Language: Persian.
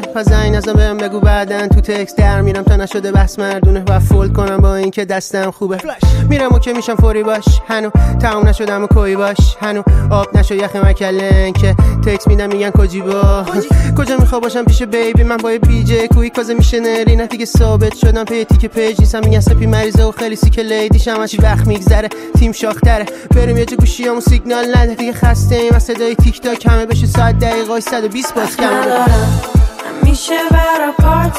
پس زنگ نزن بهم بگو بعدن تو تکست در میرم تا نشده بس مردونه و فولد کنم با این که دستم خوبه میرم و که میشم فوری باش هنو تموم نشدم و کوی باش هنو آب نشو یخ مکلن که تکست میدم میگن کجی با کجا میخوا باشم پیش بیبی من با بی جی کوی کازه میشه نری نه دیگه ثابت شدم پیتی که پیج نیستم میگن سپی مریضه و خیلی سیک لیدیشم هرچی وقت میگذره تیم شاختره بریم یه جا گوشیامو سیگنال نده دیگه خسته ایم از صدای تیک تاک همه بشه ساعت دقیقای 120 باز کم میشه برا پارت